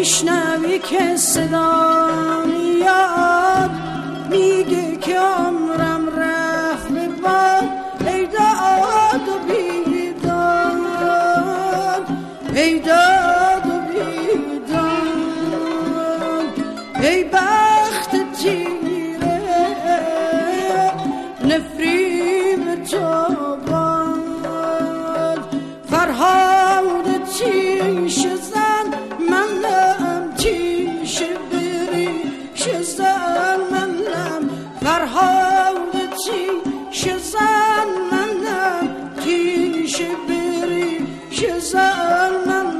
میشنوی که صدا میاد میگه که عمرم رفت به باد ای داد و بیداد ای داد و بیداد ای بخت تیره نفریم تو باد فرهاد تیش زن منم تیش بریش زن منم فرهاد تیش زن منم تیش بریش زن منم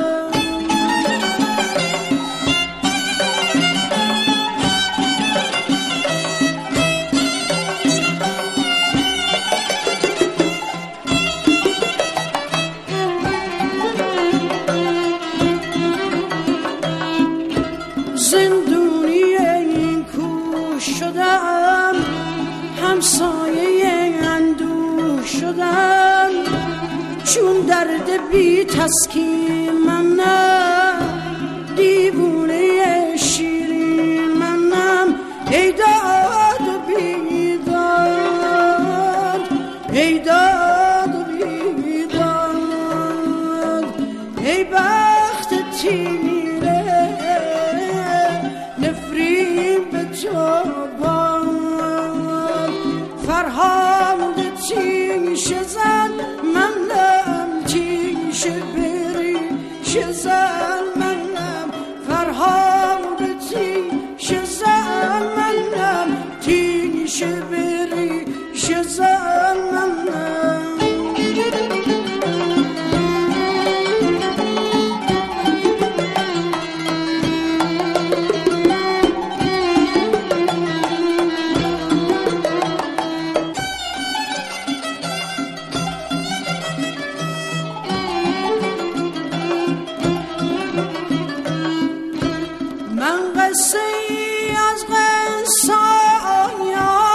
زندونی این کوه شدم همسایه اندوه شدم چون درد بی تسکین منم دیوونه شیرین منم ای داد و بیداد ای داد و بیداد ای بخت تیره نفرین به تو باد فرهاد تیش زن منم تیش بریش زن منم فرهاد تیش زن منم تیش بریش زن منم قصه ای از قصه‌های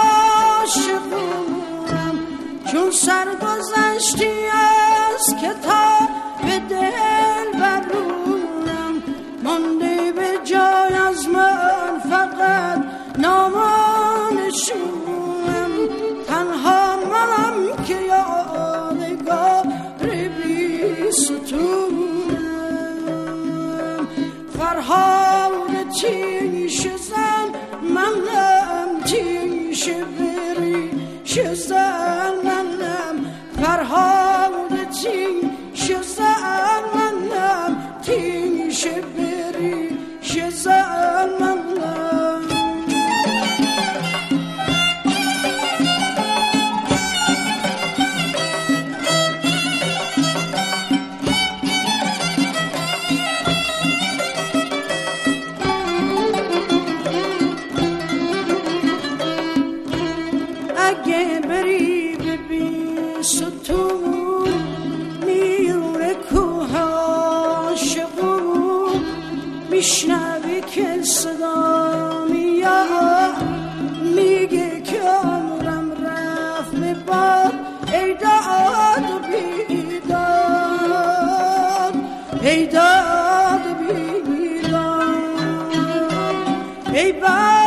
عاشقونم چون سرگذشتی از کتاب دل برونم مانده به جای از من فقط نامانشونم تنها منم که یادگار بی ستونم فرهاد تیش زن منم تیش بریش زن منم فرهاد تیش زن منم تیش بریش زن منم اگه بری ببین ستون میونه کوه عاشقون میشنوی که صدا میاد میگه که عمرم رفت به باد ای داد و بیداد ای داد و بیداد ای باد